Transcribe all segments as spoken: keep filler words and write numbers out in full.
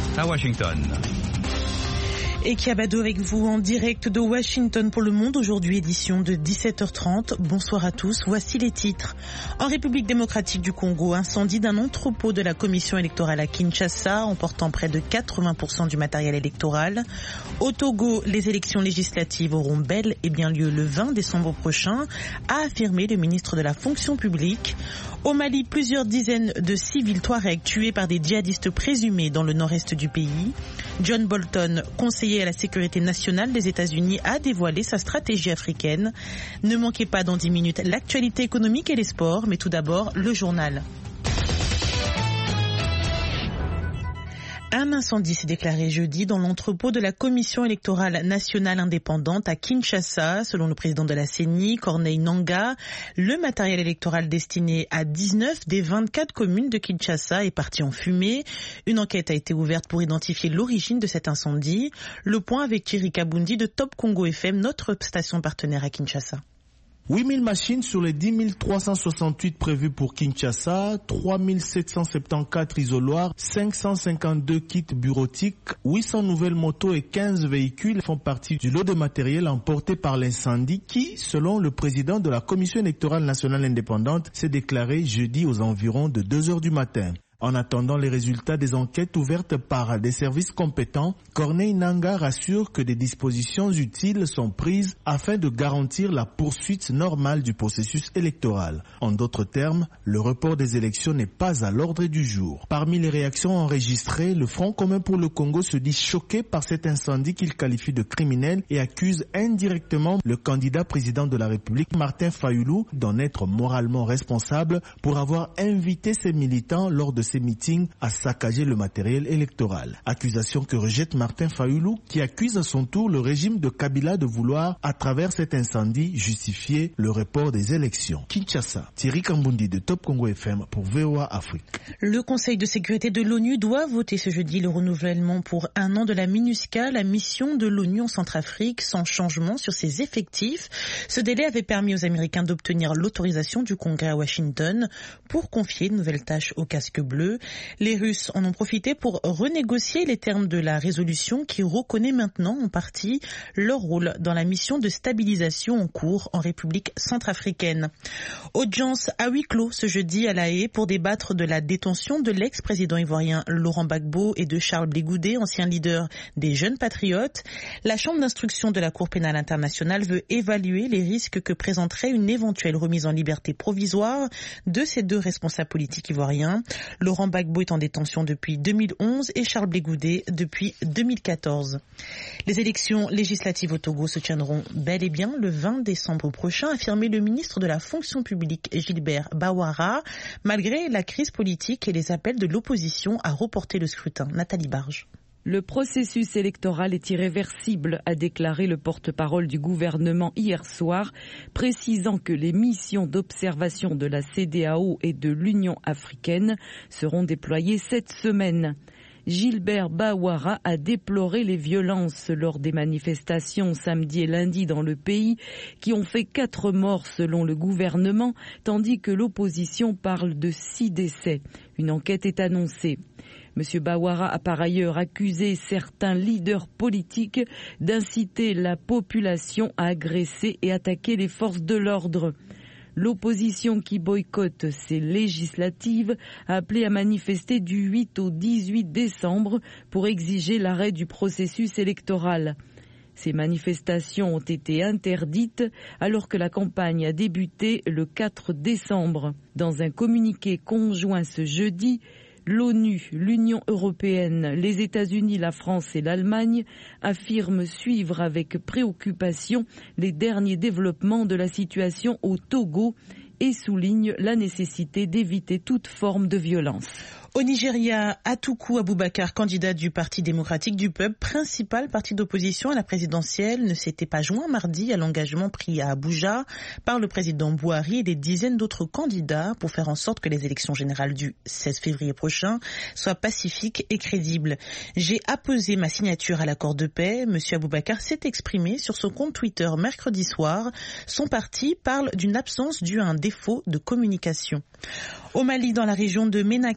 à Washington. Et Kiabado avec vous en direct de Washington pour Le Monde. Aujourd'hui, édition de dix-sept heures trente. Bonsoir à tous. Voici les titres. En République démocratique du Congo, incendie d'un entrepôt de la commission électorale à Kinshasa, emportant près de quatre-vingts pour cent du matériel électoral. Au Togo, les élections législatives auront bel et bien lieu le vingt décembre prochain, a affirmé le ministre de la fonction publique. Au Mali, plusieurs dizaines de civils touaregs tués par des djihadistes présumés dans le nord-est du pays. John Bolton, conseiller à la sécurité nationale des États-Unis, a dévoilé sa stratégie africaine. Ne manquez pas dans dix minutes l'actualité économique et les sports, mais tout d'abord le journal. Un incendie s'est déclaré jeudi dans l'entrepôt de la Commission électorale nationale indépendante à Kinshasa. Selon le président de la C E N I, Corneille Nangaa, le matériel électoral destiné à dix-neuf des vingt-quatre communes de Kinshasa est parti en fumée. Une enquête a été ouverte pour identifier l'origine de cet incendie. Le point avec Thierry Kabundi de Top Congo F M, notre station partenaire à Kinshasa. huit mille machines sur les dix mille trois cent soixante-huit prévues pour Kinshasa, trois mille sept cent soixante-quatorze isoloirs, cinq cent cinquante-deux kits bureautiques, huit cents nouvelles motos et quinze véhicules font partie du lot de matériel emporté par l'incendie qui, selon le président de la Commission électorale nationale indépendante, s'est déclaré jeudi aux environs de deux heures du matin. En attendant les résultats des enquêtes ouvertes par des services compétents, Corneille Nangaa rassure que des dispositions utiles sont prises afin de garantir la poursuite normale du processus électoral. En d'autres termes, le report des élections n'est pas à l'ordre du jour. Parmi les réactions enregistrées, le Front commun pour le Congo se dit choqué par cet incendie qu'il qualifie de criminel et accuse indirectement le candidat président de la République, Martin Fayulu, d'en être moralement responsable pour avoir invité ses militants lors de ces meetings à saccager le matériel électoral. Accusation que rejette Martin Fayulu, qui accuse à son tour le régime de Kabila de vouloir, à travers cet incendie, justifier le report des élections. Kinshasa, Thierry Kambundi de Top Congo F M pour V O A Afrique. Le Conseil de sécurité de l'ONU doit voter ce jeudi le renouvellement pour un an de la MINUSCA, la mission de l'ONU en Centrafrique, sans changement sur ses effectifs. Ce délai avait permis aux Américains d'obtenir l'autorisation du Congrès à Washington pour confier de nouvelles tâches au casque bleu. Les Russes en ont profité pour renégocier les termes de la résolution qui reconnaît maintenant en partie leur rôle dans la mission de stabilisation en cours en République centrafricaine. Audience à huis clos ce jeudi à La Haye pour débattre de la détention de l'ex-président ivoirien Laurent Gbagbo et de Charles Blé Goudé, ancien leader des Jeunes Patriotes. La Chambre d'instruction de la Cour pénale internationale veut évaluer les risques que présenterait une éventuelle remise en liberté provisoire de ces deux responsables politiques ivoiriens. Laurent Gbagbo est en détention depuis deux mille onze et Charles Blé Goudé depuis deux mille quatorze. Les élections législatives au Togo se tiendront bel et bien le vingt décembre prochain, a affirmé le ministre de la fonction publique Gilbert Bawara, malgré la crise politique et les appels de l'opposition à reporter le scrutin. Nathalie Barge. Le processus électoral est irréversible, a déclaré le porte-parole du gouvernement hier soir, précisant que les missions d'observation de la C E D E A O et de l'Union africaine seront déployées cette semaine. Gilbert Bawara a déploré les violences lors des manifestations samedi et lundi dans le pays qui ont fait quatre morts selon le gouvernement, tandis que l'opposition parle de six décès. Une enquête est annoncée. M. Bawara a par ailleurs accusé certains leaders politiques d'inciter la population à agresser et attaquer les forces de l'ordre. L'opposition qui boycotte ces législatives a appelé à manifester du huit au dix-huit décembre pour exiger l'arrêt du processus électoral. Ces manifestations ont été interdites alors que la campagne a débuté le quatre décembre. Dans un communiqué conjoint ce jeudi, l'ONU, l'Union européenne, les États-Unis, la France et l'Allemagne affirment suivre avec préoccupation les derniers développements de la situation au Togo et soulignent la nécessité d'éviter toute forme de violence. Au Nigeria, Atiku Abubakar, candidat du Parti démocratique du peuple, principal parti d'opposition à la présidentielle, ne s'était pas joint mardi à l'engagement pris à Abuja par le président Buhari et des dizaines d'autres candidats pour faire en sorte que les élections générales du seize février prochain soient pacifiques et crédibles. J'ai apposé ma signature à l'accord de paix. Monsieur Abubakar s'est exprimé sur son compte Twitter mercredi soir. Son parti parle d'une absence due à un défaut de communication. Au Mali, dans la région de Ménaka, quarante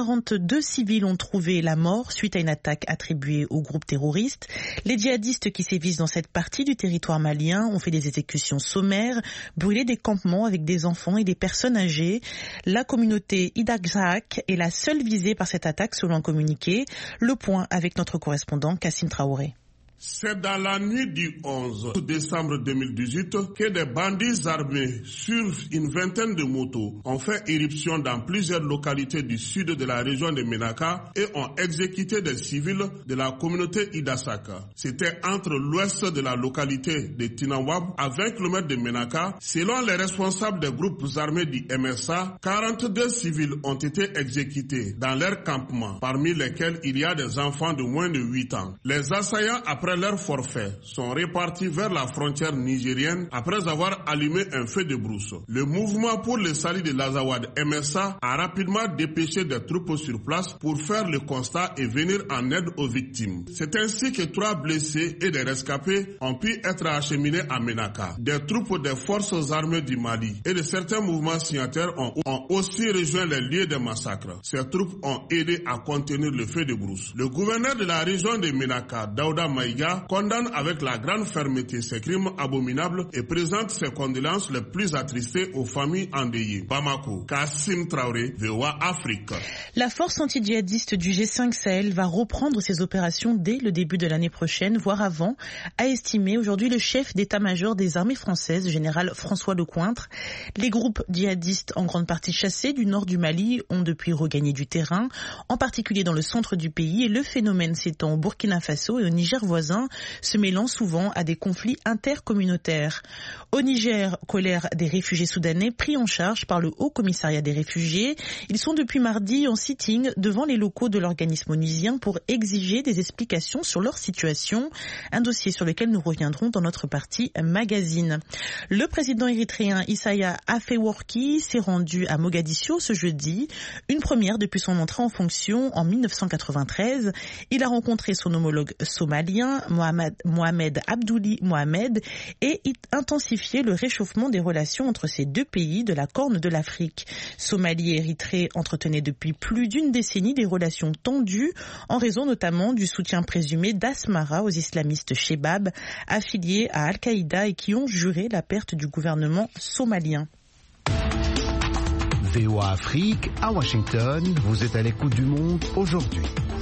quarante-deux civils ont trouvé la mort suite à une attaque attribuée au groupe terroriste. Les djihadistes qui sévissent dans cette partie du territoire malien ont fait des exécutions sommaires, brûlé des campements avec des enfants et des personnes âgées. La communauté Idagzak est la seule visée par cette attaque selon un communiqué. Le point avec notre correspondant Kassim Traoré. C'est dans la nuit du onze décembre deux mille dix-huit que des bandits armés sur une vingtaine de motos ont fait irruption dans plusieurs localités du sud de la région de Ménaka et ont exécuté des civils de la communauté Idasaka. C'était entre l'ouest de la localité de Tinawab à vingt kilomètres de Ménaka. Selon les responsables des groupes armés du M S A, quarante-deux civils ont été exécutés dans leur campement, parmi lesquels il y a des enfants de moins de huit ans. Les assaillants, après leur forfait, sont répartis vers la frontière nigérienne après avoir allumé un feu de brousse. Le mouvement pour le salut de l'Azawad M S A a rapidement dépêché des troupes sur place pour faire le constat et venir en aide aux victimes. C'est ainsi que trois blessés et des rescapés ont pu être acheminés à Ménaka. Des troupes des forces armées du Mali et de certains mouvements signataires ont, ont aussi rejoint les lieux des massacres. Ces troupes ont aidé à contenir le feu de brousse. Le gouverneur de la région de Ménaka, Daouda Maïga, condamne avec la grande fermeté ces crimes abominables et présente ses condoléances les plus attristées aux familles endeuillées. Bamako, Kassim Traoré, V O A Afrique. La force anti-djihadiste du G cinq Sahel va reprendre ses opérations dès le début de l'année prochaine, voire avant, a estimé aujourd'hui le chef d'état-major des armées françaises, général François Lecointre. Les groupes djihadistes, en grande partie chassés du nord du Mali, ont depuis regagné du terrain, en particulier dans le centre du pays, et le phénomène s'étend au Burkina Faso et au Niger voisin, se mêlant souvent à des conflits intercommunautaires. Au Niger, colère des réfugiés soudanais pris en charge par le Haut Commissariat des réfugiés. Ils sont depuis mardi en sitting devant les locaux de l'organisme onusien pour exiger des explications sur leur situation. Un dossier sur lequel nous reviendrons dans notre partie magazine. Le président érythréen Isaias Afewerki s'est rendu à Mogadiscio ce jeudi, une première depuis son entrée en fonction en mille neuf cent quatre-vingt-treize. Il a rencontré son homologue somalien Mohamed, Mohamed Abdouli Mohamed et intensifier le réchauffement des relations entre ces deux pays de la Corne de l'Afrique. Somalie et Érythrée entretenaient depuis plus d'une décennie des relations tendues en raison notamment du soutien présumé d'Asmara aux islamistes Shebab affiliés à Al-Qaïda et qui ont juré la perte du gouvernement somalien. V O A Afrique à Washington, vous êtes à l'écoute du monde aujourd'hui.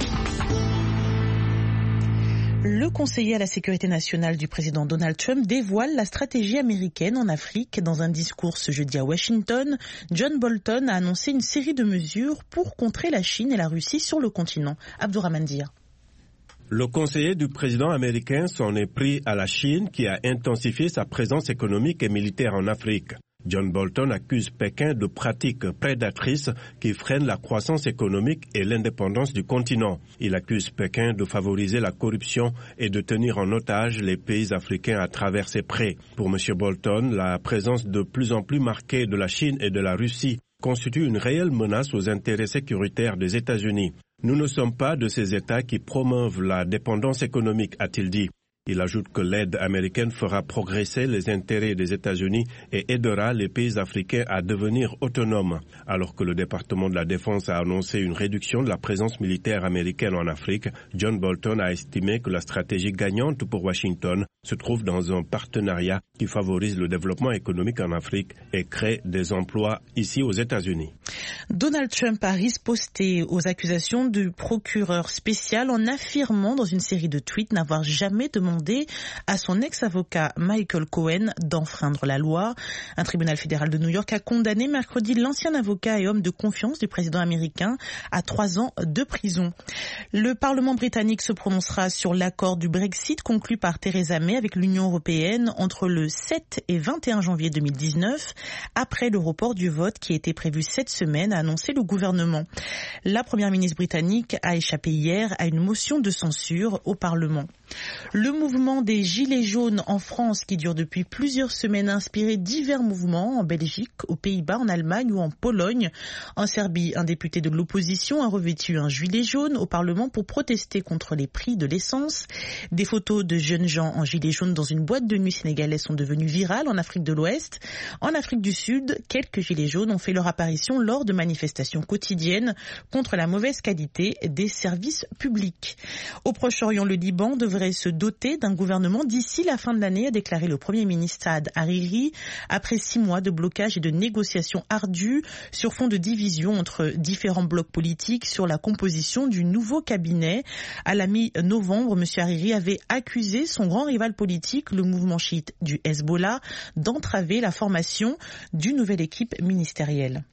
Le conseiller à la sécurité nationale du président Donald Trump dévoile la stratégie américaine en Afrique. Dans un discours ce jeudi à Washington, John Bolton a annoncé une série de mesures pour contrer la Chine et la Russie sur le continent. Abdourahmane Dia. Le conseiller du président américain s'en est pris à la Chine qui a intensifié sa présence économique et militaire en Afrique. John Bolton accuse Pékin de pratiques prédatrices qui freinent la croissance économique et l'indépendance du continent. Il accuse Pékin de favoriser la corruption et de tenir en otage les pays africains à travers ses prêts. Pour M. Bolton, la présence de plus en plus marquée de la Chine et de la Russie constitue une réelle menace aux intérêts sécuritaires des États-Unis. Nous ne sommes pas de ces États qui promeuvent la dépendance économique, a-t-il dit. Il ajoute que l'aide américaine fera progresser les intérêts des États-Unis et aidera les pays africains à devenir autonomes. Alors que le département de la Défense a annoncé une réduction de la présence militaire américaine en Afrique, John Bolton a estimé que la stratégie gagnante pour Washington se trouve dans un partenariat qui favorise le développement économique en Afrique et crée des emplois ici aux États-Unis. Donald Trump a riposté aux accusations du procureur spécial en affirmant dans une série de tweets n'avoir jamais demandé à son ex-avocat Michael Cohen d'enfreindre la loi. Un tribunal fédéral de New York a condamné mercredi l'ancien avocat et homme de confiance du président américain à trois ans de prison. Le Parlement britannique se prononcera sur l'accord du Brexit conclu par Theresa May avec l'Union européenne entre le sept et vingt et un janvier deux mille dix-neuf, après le report du vote qui était prévu cette semaine, a annoncé le gouvernement. La première ministre britannique a échappé hier à une motion de censure au Parlement. Le mouvement des Gilets jaunes en France qui dure depuis plusieurs semaines a inspiré divers mouvements en Belgique, aux Pays-Bas, en Allemagne ou en Pologne. En Serbie, un député de l'opposition a revêtu un gilet jaune au Parlement pour protester contre les prix de l'essence. Des photos de jeunes gens en gilet jaune dans une boîte de nuit sénégalaise sont devenues virales en Afrique de l'Ouest. En Afrique du Sud, quelques gilets jaunes ont fait leur apparition lors de manifestations quotidiennes contre la mauvaise qualité des services publics. Au Proche-Orient, le Liban devrait se doter d'un gouvernement d'ici la fin de l'année, a déclaré le Premier ministre Saad Hariri, après six mois de blocage et de négociations ardues sur fond de division entre différents blocs politiques sur la composition du nouveau cabinet. À la mi-novembre, M. Hariri avait accusé son grand rival politique, le mouvement chiite du Hezbollah, d'entraver la formation d'une nouvelle équipe ministérielle.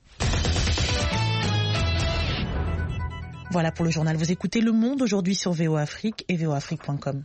Voilà pour le journal. Vous écoutez Le Monde aujourd'hui sur V O Afrique et v o afrique point com.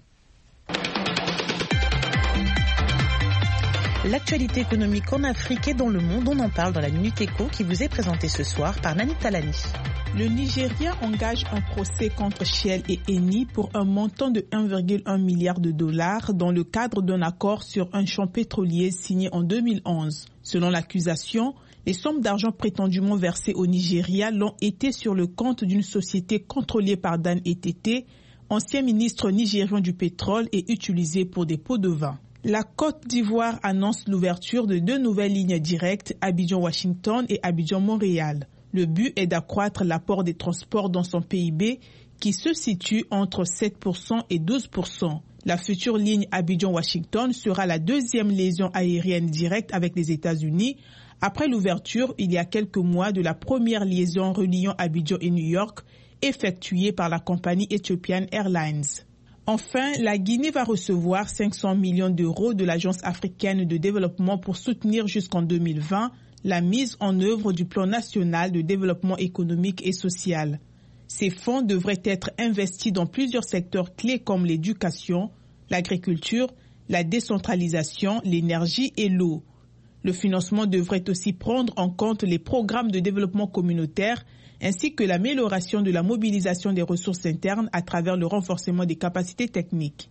L'actualité économique en Afrique et dans le monde, on en parle dans la Minute Éco qui vous est présentée ce soir par Nani Talani. Le Nigeria engage un procès contre Shell et Eni pour un montant de un virgule un milliard de dollars dans le cadre d'un accord sur un champ pétrolier signé en deux mille onze. Selon l'accusation, les sommes d'argent prétendument versées au Nigeria l'ont été sur le compte d'une société contrôlée par Dan Etete, ancien ministre nigérian du pétrole et utilisé pour des pots de vin. La Côte d'Ivoire annonce l'ouverture de deux nouvelles lignes directes, Abidjan-Washington et Abidjan-Montréal. Le but est d'accroître l'apport des transports dans son P I B qui se situe entre sept pour cent et douze pour cent. La future ligne Abidjan-Washington sera la deuxième liaison aérienne directe avec les États-Unis, après l'ouverture, il y a quelques mois, de la première liaison reliant Abidjan et New York, effectuée par la compagnie Ethiopian Airlines. Enfin, la Guinée va recevoir cinq cents millions d'euros de l'Agence africaine de développement pour soutenir jusqu'en deux mille vingt la mise en œuvre du plan national de développement économique et social. Ces fonds devraient être investis dans plusieurs secteurs clés comme l'éducation, l'agriculture, la décentralisation, l'énergie et l'eau. Le financement devrait aussi prendre en compte les programmes de développement communautaire ainsi que l'amélioration de la mobilisation des ressources internes à travers le renforcement des capacités techniques.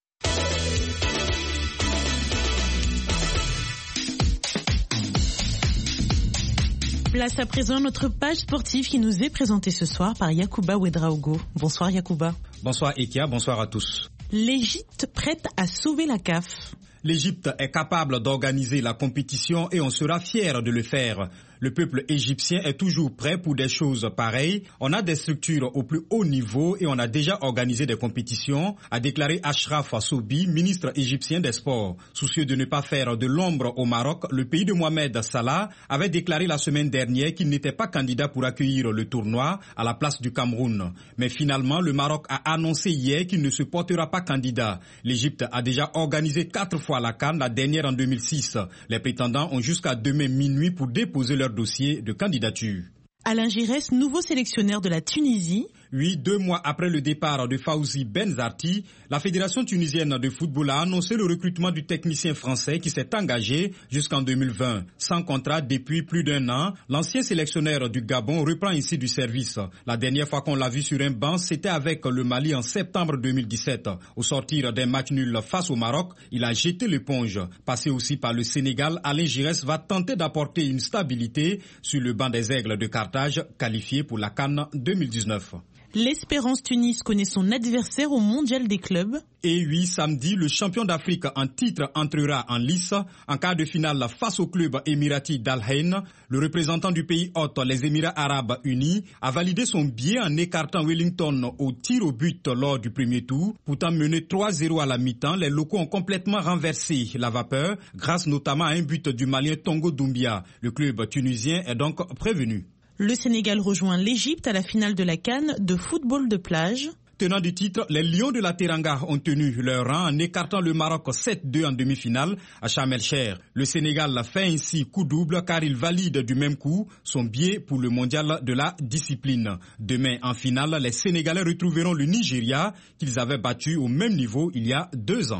Place à présent notre page sportive qui nous est présentée ce soir par Yacouba Ouedraogo. Bonsoir Yacouba. Bonsoir Ekia, bonsoir à tous. L'Égypte prête à sauver la C A F. L'Égypte est capable d'organiser la compétition et on sera fier de le faire. Le peuple égyptien est toujours prêt pour des choses pareilles. On a des structures au plus haut niveau et on a déjà organisé des compétitions, a déclaré Achraf Soubi, ministre égyptien des Sports. Soucieux de ne pas faire de l'ombre au Maroc, le pays de Mohamed Salah avait déclaré la semaine dernière qu'il n'était pas candidat pour accueillir le tournoi à la place du Cameroun. Mais finalement, le Maroc a annoncé hier qu'il ne se portera pas candidat. L'Égypte a déjà organisé quatre fois la CAN, la dernière en deux mille six. Les prétendants ont jusqu'à demain minuit pour déposer leur dossier de candidature. Alain Giresse, nouveau sélectionneur de la Tunisie. Oui, deux mois après le départ de Fawzi Benzarti, la Fédération tunisienne de football a annoncé le recrutement du technicien français qui s'est engagé jusqu'en deux mille vingt. Sans contrat depuis plus d'un an, l'ancien sélectionneur du Gabon reprend ici du service. La dernière fois qu'on l'a vu sur un banc, c'était avec le Mali en septembre deux mille dix-sept. Au sortir d'un match nul face au Maroc, il a jeté l'éponge. Passé aussi par le Sénégal, Alain Giresse va tenter d'apporter une stabilité sur le banc des Aigles de Carthage, qualifié pour la CAN deux mille dix-neuf. L'Espérance Tunis connaît son adversaire au Mondial des clubs. Et oui, samedi, le champion d'Afrique en titre entrera en lice en quart de finale face au club émirati d'Al Ain. Le représentant du pays hôte, les Émirats arabes unis, a validé son billet en écartant Wellington au tir au but lors du premier tour. Pourtant mené trois zéro à la mi-temps, les locaux ont complètement renversé la vapeur, grâce notamment à un but du Malien Tongo Doumbia. Le club tunisien est donc prévenu. Le Sénégal rejoint l'Égypte à la finale de la CAN de football de plage. Tenant du titre, les Lions de la Teranga ont tenu leur rang en écartant le Maroc sept deux en demi-finale à Sharm el-Cheikh. Le Sénégal fait ainsi coup double car il valide du même coup son billet pour le mondial de la discipline. Demain en finale, les Sénégalais retrouveront le Nigeria qu'ils avaient battu au même niveau il y a deux ans. Au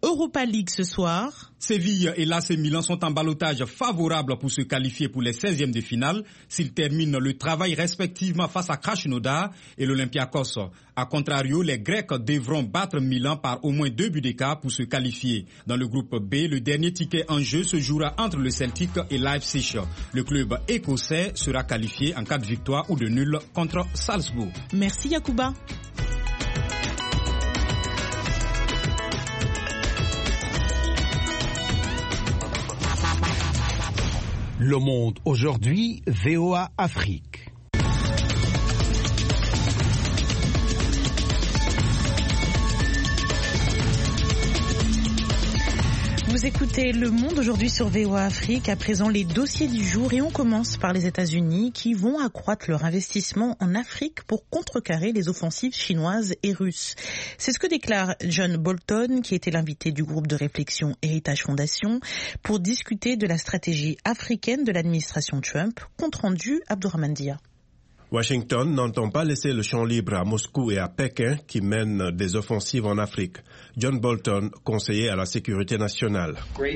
Europa League ce soir. Séville et l'A C Milan sont en ballottage favorable pour se qualifier pour les seizièmes de finale s'ils terminent le travail respectivement face à Krasnodar et l'Olympiakos. A contrario, les Grecs devront battre Milan par au moins deux buts d'écart pour se qualifier. Dans le groupe B, le dernier ticket en jeu se jouera entre le Celtic et Leipzig. Le club écossais sera qualifié en cas de victoire ou de nul contre Salzbourg. Merci Yacouba. Le Monde aujourd'hui, V O A Afrique. Vous écoutez Le Monde aujourd'hui sur V O A Afrique. À présent, les dossiers du jour et on commence par les États-Unis qui vont accroître leur investissement en Afrique pour contrecarrer les offensives chinoises et russes. C'est ce que déclare John Bolton, qui était l'invité du groupe de réflexion Heritage Foundation, pour discuter de la stratégie africaine de l'administration Trump. Compte rendu, Abdourahmane Dia. Washington n'entend pas laisser le champ libre à Moscou et à Pékin qui mènent des offensives en Afrique. John Bolton, conseiller à la sécurité nationale.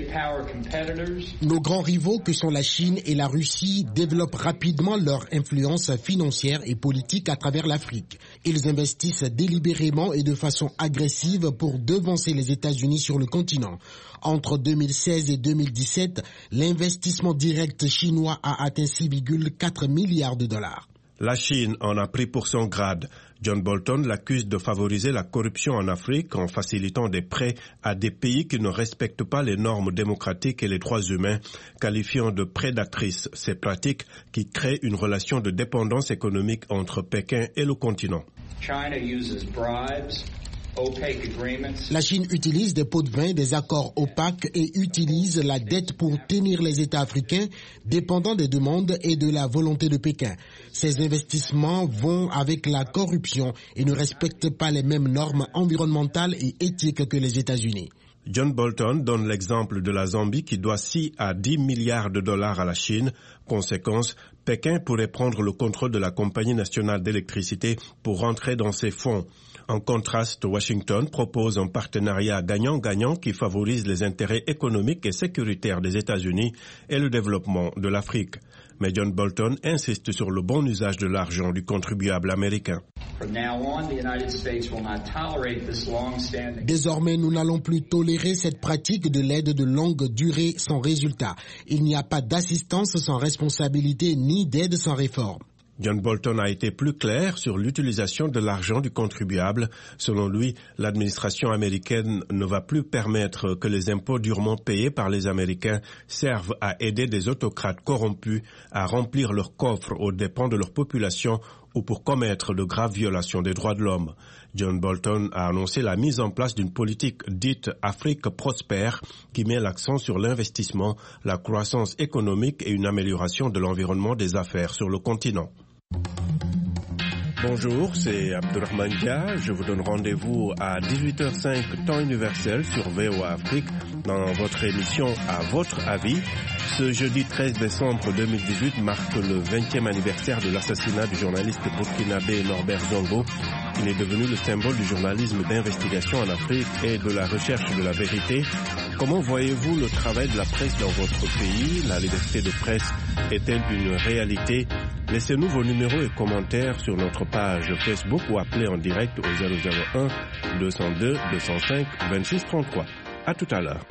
Nos grands rivaux que sont la Chine et la Russie développent rapidement leur influence financière et politique à travers l'Afrique. Ils investissent délibérément et de façon agressive pour devancer les États-Unis sur le continent. Entre deux mille seize et deux mille dix-sept, l'investissement direct chinois a atteint six virgule quatre milliards de dollars. La Chine en a pris pour son grade. John Bolton l'accuse de favoriser la corruption en Afrique en facilitant des prêts à des pays qui ne respectent pas les normes démocratiques et les droits humains, qualifiant de prédatrices ces pratiques qui créent une relation de dépendance économique entre Pékin et le continent. China uses bribes. La Chine utilise des pots de vin, des accords opaques et utilise la dette pour tenir les États africains dépendants des demandes et de la volonté de Pékin. Ces investissements vont avec la corruption et ne respectent pas les mêmes normes environnementales et éthiques que les États-Unis. John Bolton donne l'exemple de la Zambie qui doit six à dix milliards de dollars à la Chine. Conséquence, Pékin pourrait prendre le contrôle de la Compagnie nationale d'électricité pour rentrer dans ses fonds. En contraste, Washington propose un partenariat gagnant-gagnant qui favorise les intérêts économiques et sécuritaires des États-Unis et le développement de l'Afrique. Mais John Bolton insiste sur le bon usage de l'argent du contribuable américain. Désormais, nous n'allons plus tolérer cette pratique de l'aide de longue durée sans résultat. Il n'y a pas d'assistance sans responsabilité ni d'aide sans réforme. John Bolton a été plus clair sur l'utilisation de l'argent du contribuable. Selon lui, l'administration américaine ne va plus permettre que les impôts durement payés par les Américains servent à aider des autocrates corrompus à remplir leurs coffres aux dépens de leur population ou pour commettre de graves violations des droits de l'homme. John Bolton a annoncé la mise en place d'une politique dite Afrique prospère qui met l'accent sur l'investissement, la croissance économique et une amélioration de l'environnement des affaires sur le continent. Bonjour, c'est Abdourahmane Dia. Je vous donne rendez-vous à dix-huit heures cinq temps universel sur V O A Afrique dans votre émission À votre avis. Ce jeudi treize décembre deux mille dix-huit marque le vingtième anniversaire de l'assassinat du journaliste burkinabé Norbert Zongo. Il est devenu le symbole du journalisme d'investigation en Afrique et de la recherche de la vérité. Comment voyez-vous le travail de la presse dans votre pays? La liberté de presse est-elle une réalité? Laissez-nous vos numéros et commentaires sur notre page Facebook ou appelez en direct au zéro zéro un deux zéro deux deux zéro cinq vingt-six trente-trois. À tout à l'heure.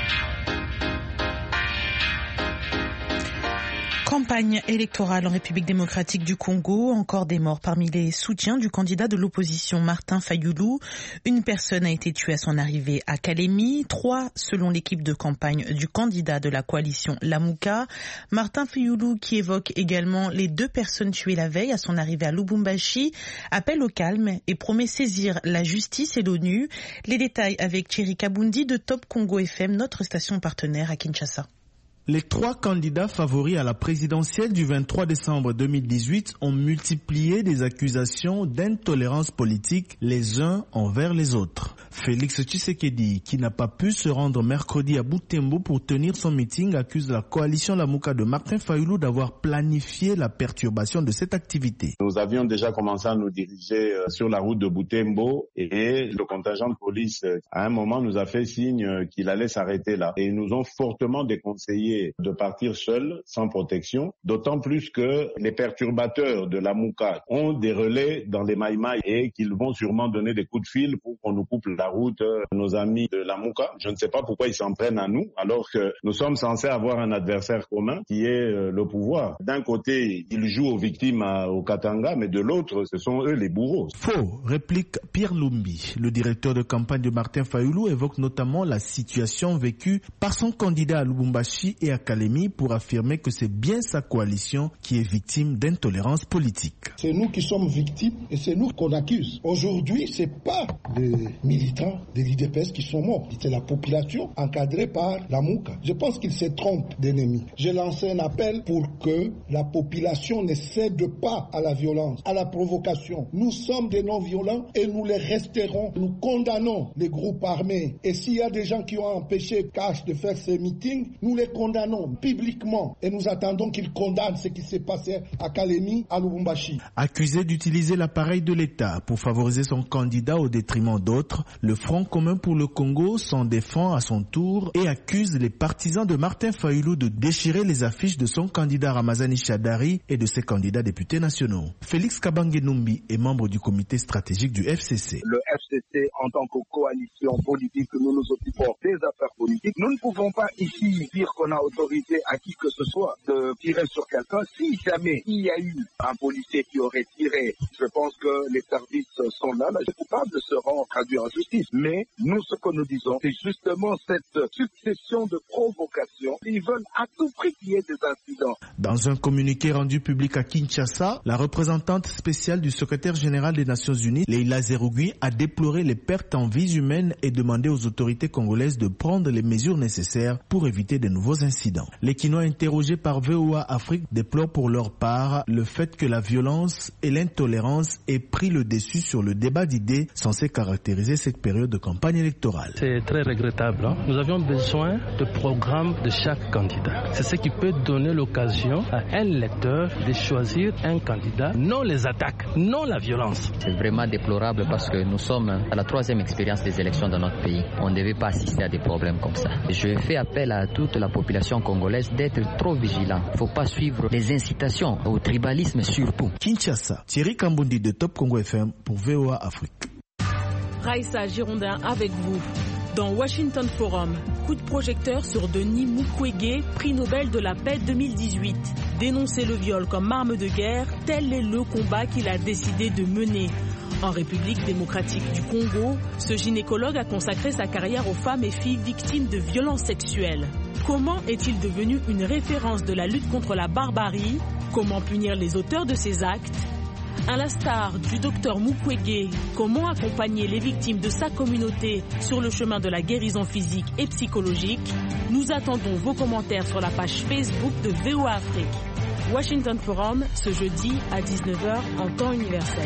Campagne électorale en République démocratique du Congo, encore des morts parmi les soutiens du candidat de l'opposition Martin Fayulu. Une personne a été tuée à son arrivée à Kalemi, trois selon l'équipe de campagne du candidat de la coalition Lamuka. Martin Fayulu, qui évoque également les deux personnes tuées la veille à son arrivée à Lubumbashi, appelle au calme et promet saisir la justice et l'ONU. Les détails avec Thierry Kabundi de Top Congo F M, notre station partenaire à Kinshasa. Les trois candidats favoris à la présidentielle du vingt-trois décembre deux mille dix-huit ont multiplié des accusations d'intolérance politique les uns envers les autres. Félix Tshisekedi, qui n'a pas pu se rendre mercredi à Butembo pour tenir son meeting, accuse la coalition Lamuka de Martin Fayulu d'avoir planifié la perturbation de cette activité. Nous avions déjà commencé à nous diriger sur la route de Butembo et le contingent de police, à un moment, nous a fait signe qu'il allait s'arrêter là. Et ils nous ont fortement déconseillé de partir seuls, sans protection, d'autant plus que les perturbateurs de Lamuka ont des relais dans les maïmaï et qu'ils vont sûrement donner des coups de fil pour qu'on nous coupe la route, nos amis de Lamuka. Je ne sais pas pourquoi ils s'en prennent à nous, alors que nous sommes censés avoir un adversaire commun qui est le pouvoir. D'un côté, ils jouent aux victimes à, au Katanga, mais de l'autre, ce sont eux les bourreaux. Faux, réplique Pierre Lumbi. Le directeur de campagne de Martin Fayulu évoque notamment la situation vécue par son candidat à Lubumbashi et à Kalemi pour affirmer que c'est bien sa coalition qui est victime d'intolérance politique. C'est nous qui sommes victimes et c'est nous qu'on accuse. Aujourd'hui, c'est pas les militants de l'I D P S qui sont morts, c'est la population encadrée par Lamuka. Je pense qu'ils se trompent d'ennemis. J'ai lancé un appel pour que la population ne cède pas à la violence, à la provocation. Nous sommes des non-violents et nous les resterons. Nous condamnons les groupes armés. Et s'il y a des gens qui ont empêché Cash de faire ces meetings, nous les condamnons publiquement et nous attendons qu'ils condamnent ce qui s'est passé à Kalemi, à Lubumbashi. Accusé d'utiliser l'appareil de l'État pour favoriser son candidat au détriment d'autres, le Front commun pour le Congo s'en défend à son tour et accuse les partisans de Martin Fayulu de déchirer les affiches de son candidat Ramazani Shadari et de ses candidats députés nationaux. Félix Kabange Numbi est membre du comité stratégique du F C C. Le F C C, en tant que coalition politique, nous nous occupons des affaires politiques. Nous ne pouvons pas ici dire qu'on a autorité à qui que ce soit de tirer sur quelqu'un. Si jamais il y a eu un policier qui aurait tiré, je pense que les services sont là, là, les coupables seront traduits en justice. Mais nous, ce que nous disons, c'est justement cette succession de provocations. Ils veulent à tout prix qu'il y ait des incidents. Dans un communiqué rendu public à Kinshasa, la représentante spéciale du secrétaire général des Nations Unies, Leila Zerougui, a déploré les pertes en vies humaines et demandé aux autorités congolaises de prendre les mesures nécessaires pour éviter de nouveaux incidents. Les Quinois interrogés par V O A Afrique déplorent pour leur part le fait que la violence et l'intolérance aient pris le dessus sur le débat d'idées censé caractériser cette période de campagne électorale. C'est très regrettable. Hein? Nous avions besoin de programme de chaque candidat. C'est ce qui peut donner l'occasion à un lecteur de choisir un candidat, non les attaques, non la violence. C'est vraiment déplorable parce que nous sommes à la troisième expérience des élections dans notre pays. On ne devait pas assister à des problèmes comme ça. Je fais appel à toute la population congolaise d'être trop vigilant. Il ne faut pas suivre les incitations au tribalisme surtout. Kinshasa, Thierry Kambundi de Top Congo F M pour V O A Afrique. Raïssa Girondin avec vous. Dans Washington Forum, coup de projecteur sur Denis Mukwege, prix Nobel de la paix deux mille dix-huit. Dénoncer le viol comme arme de guerre, tel est le combat qu'il a décidé de mener. En République démocratique du Congo, ce gynécologue a consacré sa carrière aux femmes et filles victimes de violences sexuelles. Comment est-il devenu une référence de la lutte contre la barbarie? Comment punir les auteurs de ces actes? À l'instar du docteur Mukwege, comment accompagner les victimes de sa communauté sur le chemin de la guérison physique et psychologique? Nous attendons vos commentaires sur la page Facebook de V O A Afrique. Washington Forum, ce jeudi à dix-neuf heures en temps universel.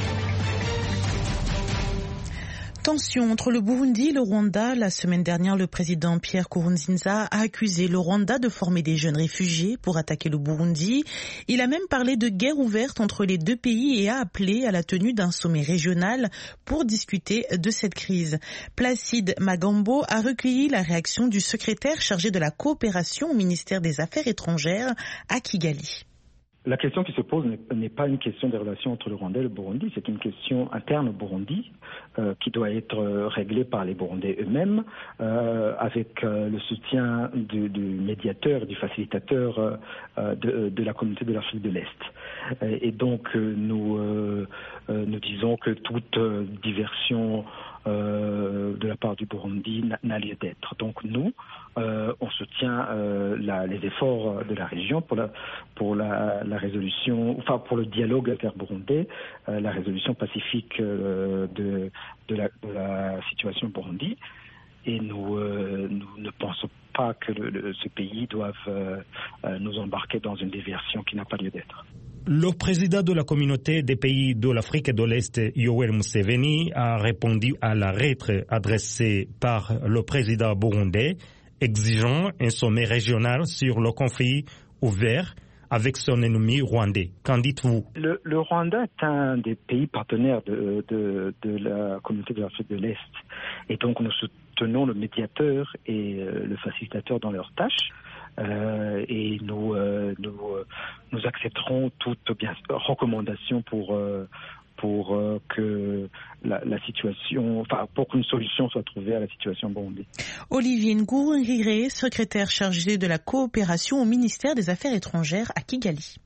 Tension entre le Burundi et le Rwanda. La semaine dernière, le président Pierre Nkurunziza a accusé le Rwanda de former des jeunes réfugiés pour attaquer le Burundi. Il a même parlé de guerre ouverte entre les deux pays et a appelé à la tenue d'un sommet régional pour discuter de cette crise. Placide Magambo a recueilli la réaction du secrétaire chargé de la coopération au ministère des Affaires étrangères à Kigali. La question qui se pose n'est pas une question des relations entre le Rwanda et le Burundi, c'est une question interne au Burundi euh, qui doit être réglée par les Burundais eux-mêmes euh, avec euh, le soutien du, du médiateur, du facilitateur euh, de, de la communauté de l'Afrique de l'Est. Et donc euh, nous, euh, nous disons que toute euh, diversion euh, de la part du Burundi n'a lieu d'être. Donc nous, Euh, on soutient euh, la, les efforts de la région pour la pour la, la résolution, enfin pour le dialogue interburundais, euh, la résolution pacifique euh, de de la, de la situation Burundi. Et nous, euh, nous ne pensons pas que le, le, ce pays doive euh, nous embarquer dans une déviation qui n'a pas lieu d'être. Le président de la communauté des pays de l'Afrique de l'Est, Yoweri Museveni, a répondu à la lettre adressée par le président burundais, exigeant un sommet régional sur le conflit ouvert avec son ennemi rwandais. Qu'en dites-vous? le, le Rwanda est un des pays partenaires de, de, de la communauté de l'Afrique de l'Est. Et donc nous soutenons le médiateur et euh, le facilitateur dans leurs tâches. Euh, et nous, euh, nous, euh, nous accepterons toute bien, recommandation pour, euh, pour euh, que la, la situation, enfin pour qu'une solution soit trouvée à la situation burundaise. Olivier Ngouriré, secrétaire chargé de la coopération au ministère des Affaires étrangères à Kigali.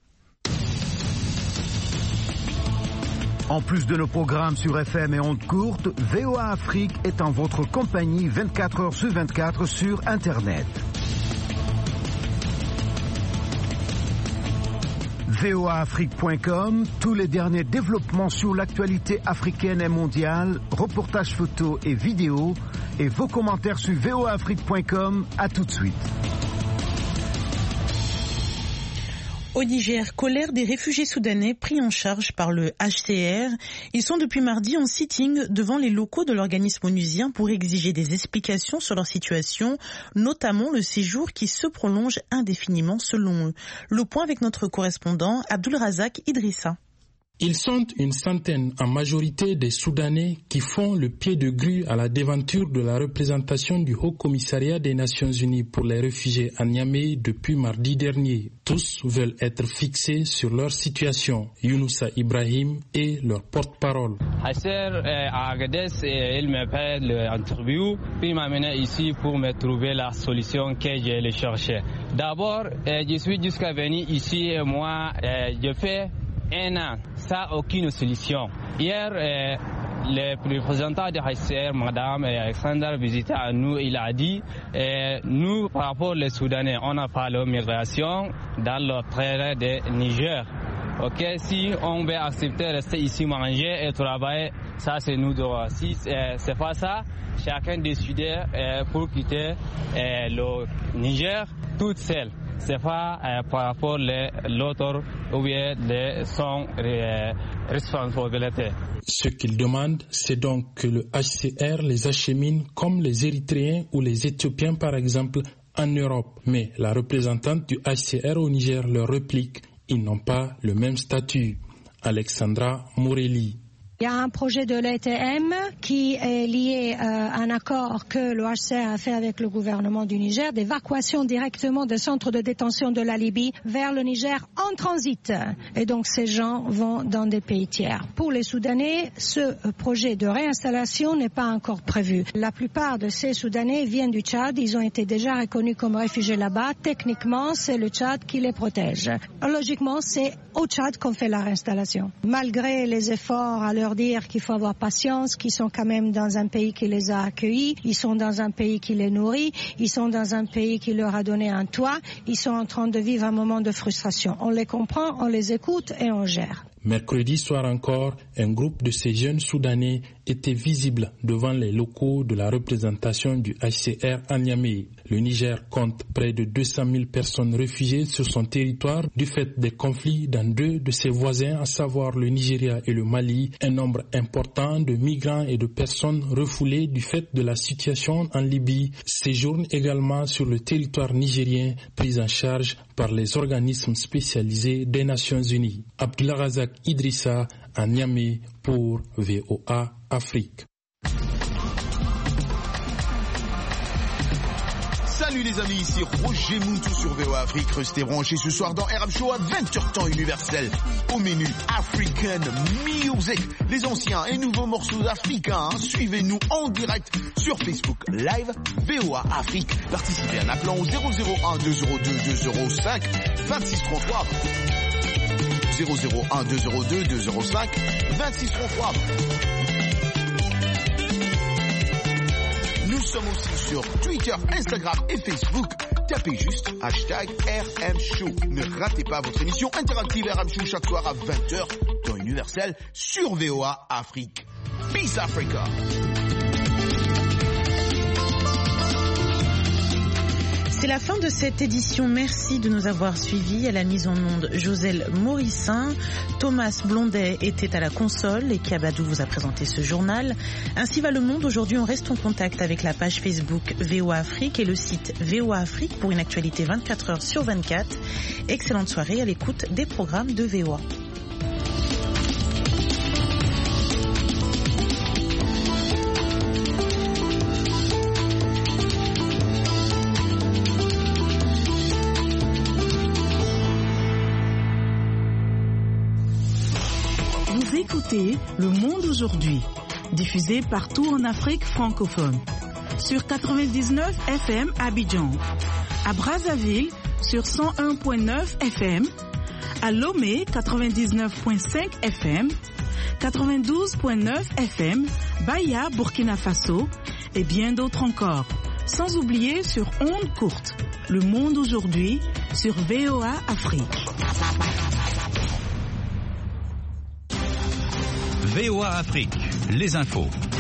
En plus de nos programmes sur F M et ondes courtes, V O A Afrique est en votre compagnie vingt-quatre heures sur vingt-quatre sur Internet. V O A Afrique point com, tous les derniers développements sur l'actualité africaine et mondiale, reportages photos et vidéos, et vos commentaires sur V O A Afrique point com. À tout de suite. Au Niger, colère des réfugiés soudanais pris en charge par le H C R. Ils sont depuis mardi en sitting devant les locaux de l'organisme onusien pour exiger des explications sur leur situation, notamment le séjour qui se prolonge indéfiniment selon eux. Le point avec notre correspondant Abdul Razak Idrissa. Ils sont une centaine, en majorité des Soudanais, qui font le pied de grue à la devanture de la représentation du Haut Commissariat des Nations Unies pour les réfugiés à Niamey depuis mardi dernier. Tous veulent être fixés sur leur situation. Younoussa Ibrahim est leur porte-parole. Hasser à Agadez, il me fait l'interview, puis il m'a amené ici pour me trouver la solution que je cherchais. D'abord, je suis jusqu'à venir ici et moi, je fais un an, ça aucune solution. Hier, euh, le représentant de H C R, Madame Alexandre, visitait à nous, il a dit, euh, nous, par rapport aux Soudanais, on n'a pas la migration dans le terrain de Niger. Ok, si on veut accepter de rester ici, manger et travailler, ça c'est nous droits. Si euh, c'est pas ça, chacun décide euh, pour quitter euh, le Niger toute seule. C'est pas euh, par rapport à l'autre ou bien de son euh, responsabilité. Ce qu'ils demandent, c'est donc que le H C R les achemine comme les Érythréens ou les Éthiopiens par exemple en Europe. Mais la représentante du H C R au Niger leur réplique, ils n'ont pas le même statut. Alexandra Morelli. Il y a un projet de l'E T M qui est lié euh, à un accord que le H C R a fait avec le gouvernement du Niger d'évacuation directement des centres de détention de la Libye vers le Niger en transit. Et donc ces gens vont dans des pays tiers. Pour les Soudanais, ce projet de réinstallation n'est pas encore prévu. La plupart de ces Soudanais viennent du Tchad. Ils ont été déjà reconnus comme réfugiés là-bas. Techniquement, c'est le Tchad qui les protège. Logiquement, c'est au Tchad qu'on fait la réinstallation. Malgré les efforts à leur dire qu'il faut avoir patience, qu'ils sont quand même dans un pays qui les a accueillis, ils sont dans un pays qui les nourrit, ils sont dans un pays qui leur a donné un toit, ils sont en train de vivre un moment de frustration. On les comprend, on les écoute et on gère. Mercredi soir encore, un groupe de ces jeunes Soudanais était visible devant les locaux de la représentation du H C R à Niamey. Le Niger compte près de deux cent mille personnes réfugiées sur son territoire du fait des conflits dans deux de ses voisins, à savoir le Nigeria et le Mali. Un nombre important de migrants et de personnes refoulées du fait de la situation en Libye séjournent également sur le territoire nigérien, pris en charge par les organismes spécialisés des Nations Unies. Abdullah Razak Idrissa à Niamey pour V O A Afrique. Salut les amis, ici Roger Moutou sur V O A Afrique. Restez branchés ce soir dans R M Show à vingt heures temps universel. Au menu African Music, les anciens et nouveaux morceaux africains. Hein. Suivez-nous en direct sur Facebook Live V O A Afrique. Participez en appelant au zéro zéro un deux zéro deux deux zéro cinq vingt-six trente-trois. zéro zéro un deux zéro deux deux zéro cinq vingt-six trente-trois. Nous sommes aussi sur Twitter, Instagram et Facebook. Tapez juste hashtag R M Show. Ne ratez pas votre émission interactive R M Show chaque soir à vingt heures dans Universel sur V O A Afrique. Peace Africa. C'est la fin de cette édition. Merci de nous avoir suivis. À la mise en onde, Joselle Morissin, Thomas Blondet était à la console et Kiabadou vous a présenté ce journal. Ainsi va le monde. Aujourd'hui, on reste en contact avec la page Facebook V O A Afrique et le site V O A Afrique pour une actualité vingt-quatre heures sur vingt-quatre. Excellente soirée à l'écoute des programmes de V O A. Écoutez Le Monde aujourd'hui, diffusé partout en Afrique francophone. Sur quatre-vingt-dix-neuf F M à Abidjan, à Brazzaville sur cent un virgule neuf F M, à Lomé quatre-vingt-dix-neuf virgule cinq F M, quatre-vingt-douze virgule neuf F M, Baya, Burkina Faso et bien d'autres encore. Sans oublier sur ondes courtes. Le Monde aujourd'hui sur V O A Afrique. V O A Afrique, les infos.